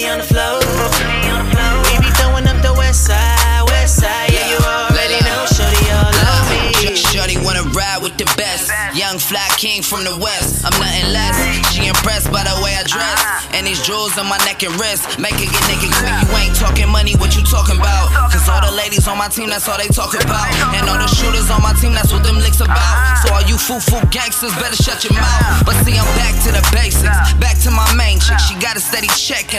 on the floor. We be throwing up the west side, yeah, you already know, shorty all love me. Shorty wanna ride with the best, young fly king from the west. I'm nothing less, she impressed by the way I dress, and these jewels on my neck and wrist make it get naked quick. You ain't talking money, what you talking about? Cause all the ladies on my team, that's all they talk about. And all the shooters on my team, that's what them licks about. So all you foo-foo gangsters better shut your mouth. But see, I'm back to the basics, back to my main chick. She got a steady check